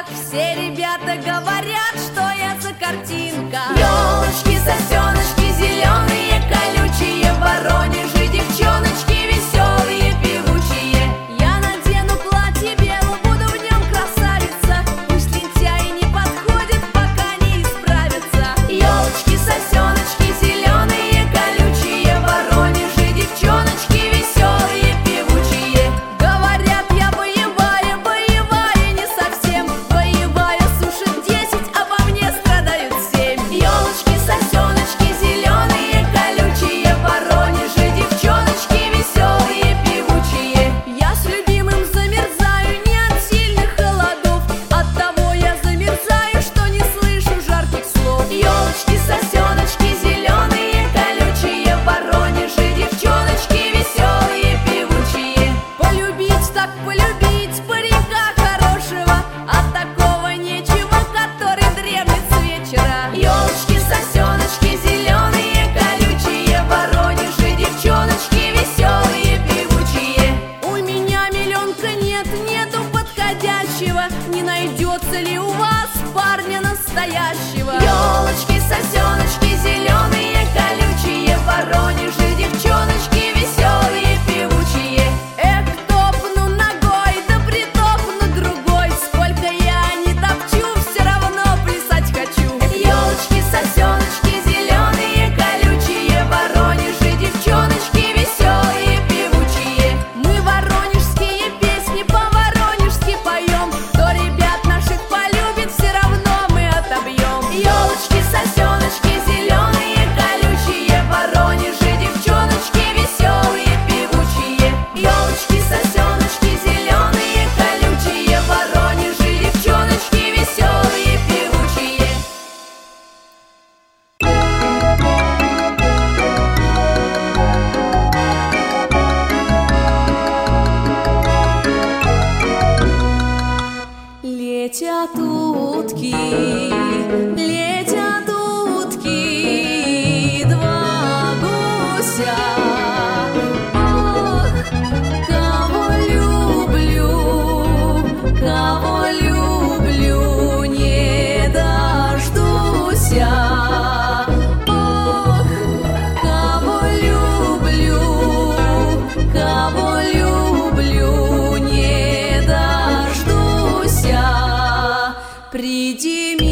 картинках. Все ребята говорят, что я за картинка. Ёлочки, сосёночки, зеленые, колючие, в Воронеже девчоночки веселые, певучие. Я надену платье белое, буду в нем красавица. Пусть лентяи не подходят, пока не исправятся. Ёлочки, сосёночки, зеленые, колючие, в Воронеже девчоночки веселые, певучие. Говорят, я боевая, боевая не совсем. Боевая сушит 10, обо мне страдают 7. Ёлочки, сосёночки, зеленые, колючие, в Воронеже девчоночки веселые, певучие. Я с любимым замерзаю не от сильных холодов. Оттого я замерзаю, что не слышу жарких слов. Ёлочки, сосёночки, зеленые, колючие, в Воронеже девчоночки веселые, певучие. Полюбить так полюбить паренька хорошего, от такого нечего, который дремлет с вечера. Ёлочки, сосёночки, зеленые, колючие, в Воронеже девчоночки веселые, певучие. У меня миллионка нету подходящего. Не найдется ли у вас парня настоящего? Ёлочки, сосёночки, зеленые, колючие, в Воронеже девчоночки веселые, певучие. Эх, топну ногой, да притопну другой. Сколько я не топчу, все равно плясать хочу. Ёлочки, сосёночки, зеленые, колючие, в Воронеже девчоночки веселые, певучие. Мы воронежские песни по-воронежски поем. Кто ребят наших полюбит, все равно мы отобьем. Ёлочки, сосёночки, зеленые, колючие, в Воронеже девчоночки веселые, певучие. Ёлочки, сосёночки, зеленые, колючие, в Воронеже девчоночки веселые, певучие. Летят утки, летят утки, два гуся. Ох, кого люблю, не дождуся. Ох, кого люблю, не дождуся. Приди,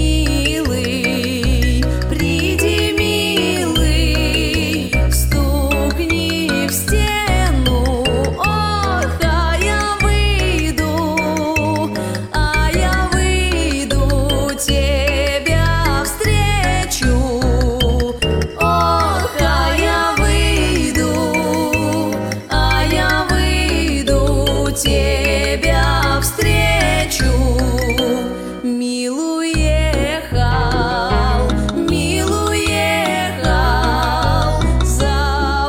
милый, стукни в стену. Ох, а я выйду, тебя встречу. Ох, а я выйду, тебя встречу. Мил уехал за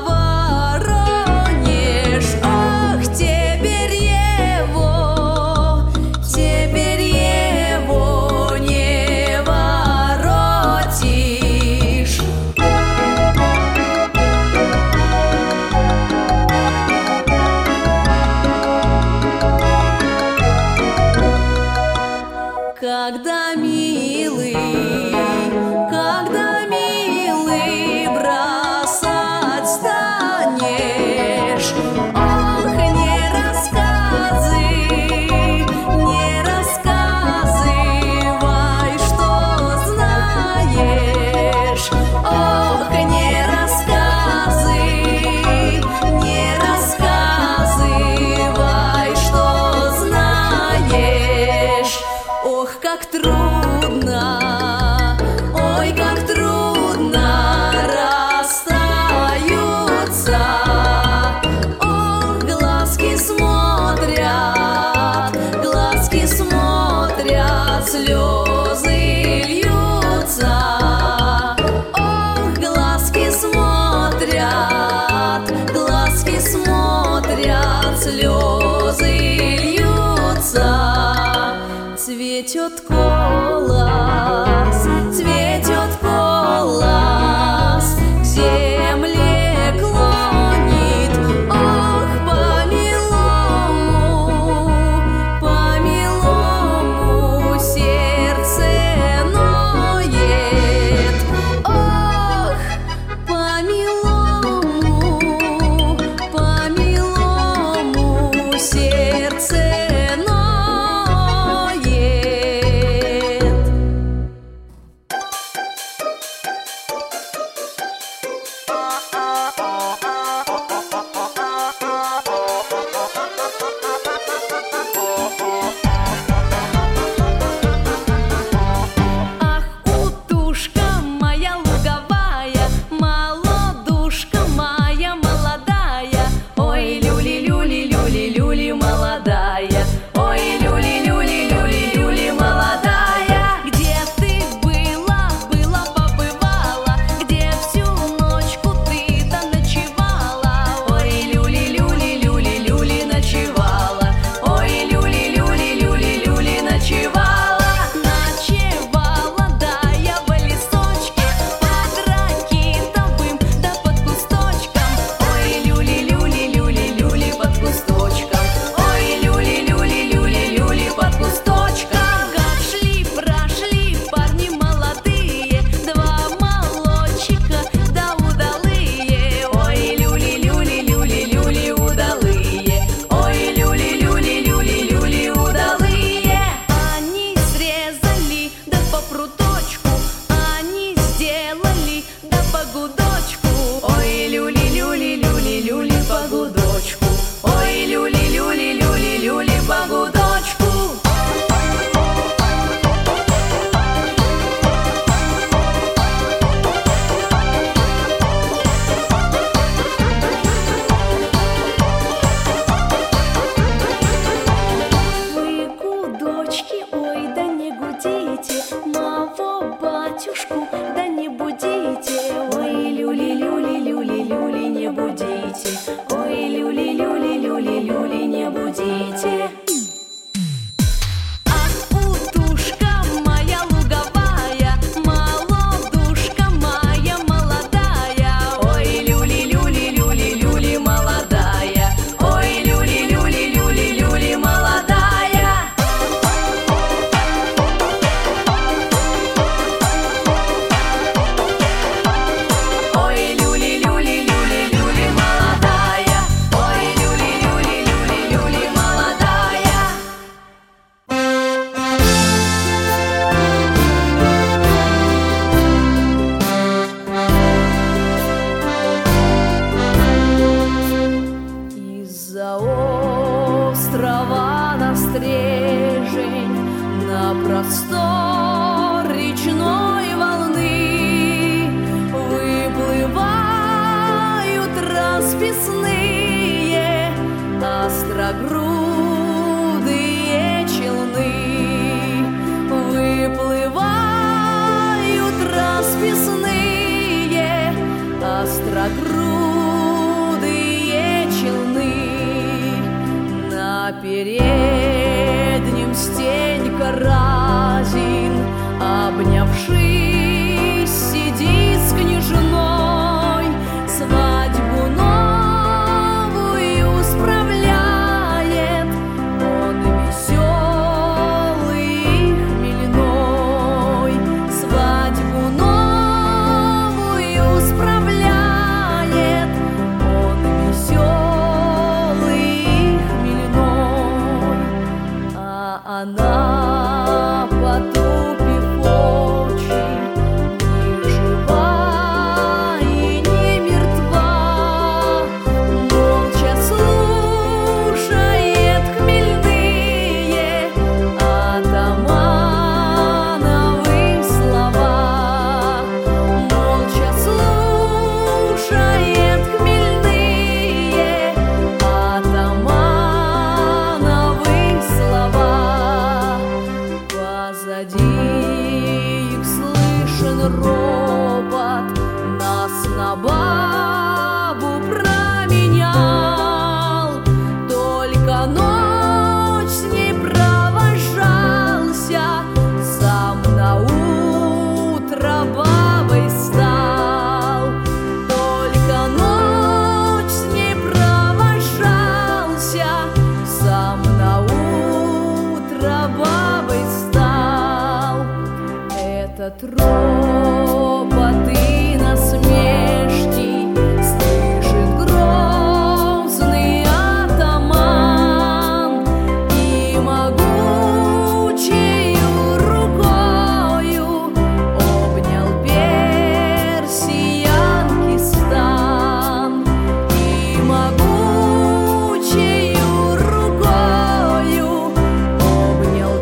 Воронеж. Ох, теперь его не воротишь. Когда милый, бросать станешь. Ох, не рассказывай, что знаешь. Ох, не рассказывай, что знаешь. Ох, как трудно, ой, как трудно расстаются. Ох, глазки смотрят, слезы льются. Ох, глазки смотрят, слезы льются. Цветет колос, к земле клонит. Ох, по милому острова на стрежень, на простор речной волны выплывают расписные острогрудые челны, выплывают расписные острогрудые челны. На переднем Стенька Разин, обнявшись, сидит с княжной, свадьбу новую справляет. Он веселый и хмельной, свадьбу новую справляет. Он веселый и хмельной, а она, потупив очи, ни жива и не мертва, молча слушает хмельные атамановы слова, молча слушает хмельные атамановы слова. Позади их слышен ропот, нас на бабу променял. Только ночь с ней провожался, сам на утро бабой стал. Только ночь с ней провожался, сам на утро бабой стал. Этот ропот и насмешки слышит грозный атаман и могучею рукою обнял персиянки стан, и могучею рукою обнял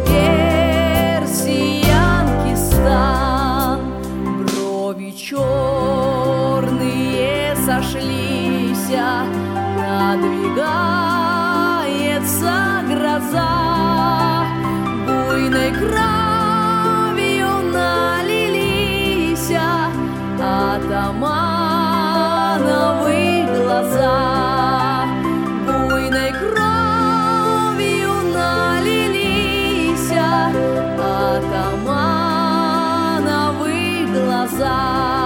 персиянки стан. Брови черные сошлися, надвигается гроза, буйной кровью налились атамановы глаза, буйной кровью налились атамановы глаза.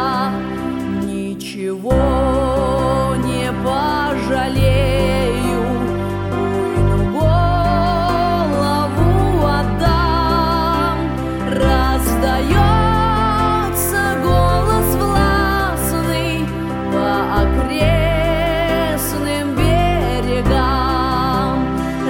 Ничего не пожалею, буйну голову отдам. Раздается голос властный по окрестным берегам,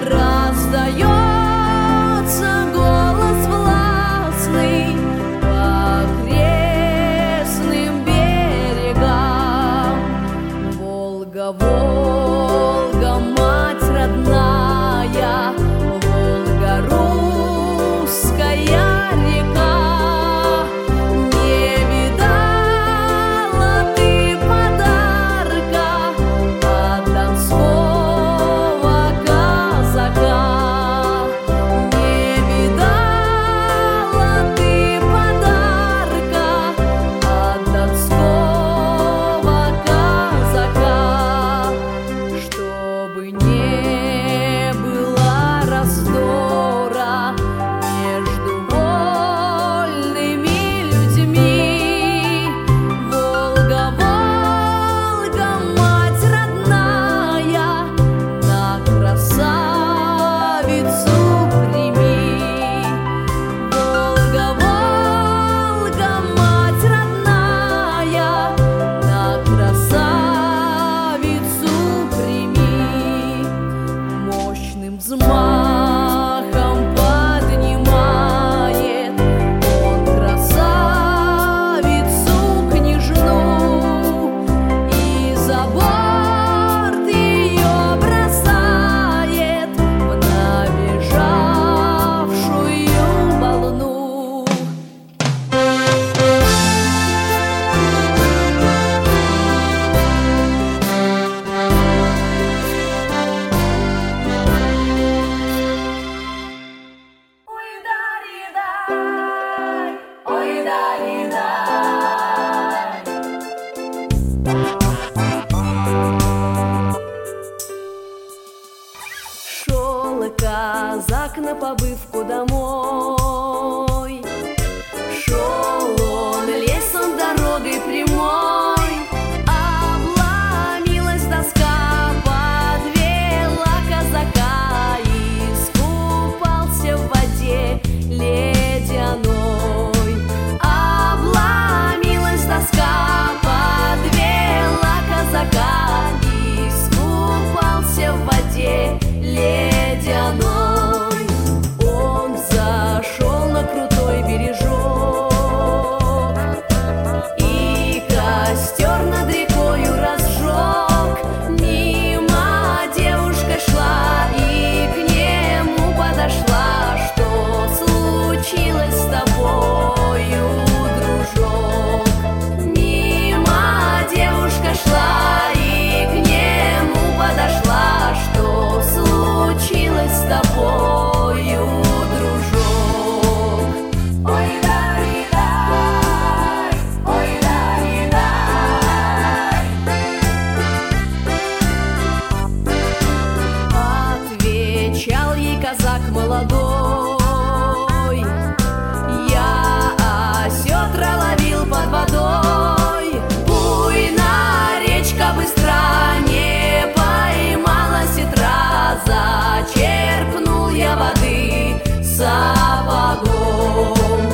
раздается голос властный по окрестным берегам. Волга, Волга, мать родная, Волга, русская река, не видала ты подарка от донского казака, казак на побывку домой. Шел он лесом дорогой прямой, обломилась доска, подвела казака, и искупался в воде ледяной. Обломилась доска, подвела казака, и искупался в воде ледяной. Он зашел на крутой бережок и костер над рекою разжег. Мимо девушка шла и к нему подошла: что случилось с тобою, дружок? Мимо девушка шла и к нему подошла: что случилось с тобою, дружок? Ой-дай-дай, ой-дай-дай. Отвечал ей казак молодой: я осетра ловил под водой. Буйна речка быстра, не поймала сетра, зачерпнул я воды сапогом.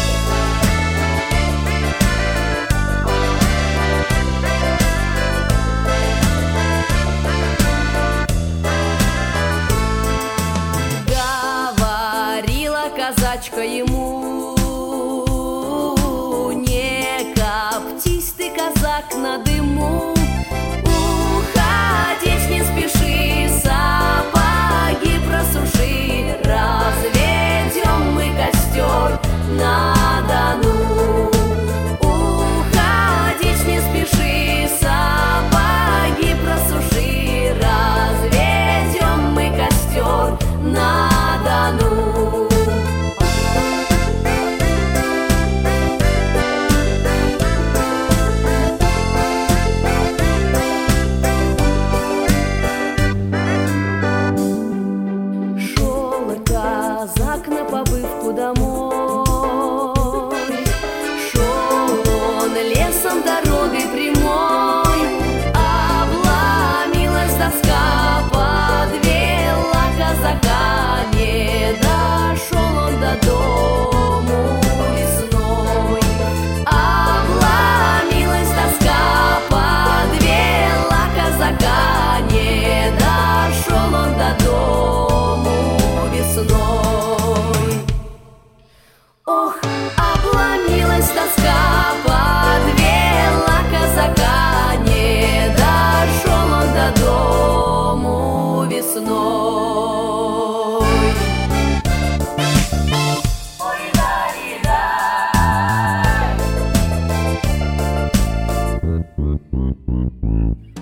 Говорила казачка ему: не коптись ты, казак, на дыму, уходить не спеши, сапоги просуши, разведем мы костер на Дону. Уходить не спеши, сапоги просуши, разведем мы костер на Дону. Казак на побывку домой. Шел он лесом дорогой прямой, обломилась доска, подвела казака, не дошел он до дому весной. Обломилась доска, подвела казака, не дошел он до дому весной. Ох, обломилась доска, подвела казака, не дошел он до дому весной. Ой-дай-дай.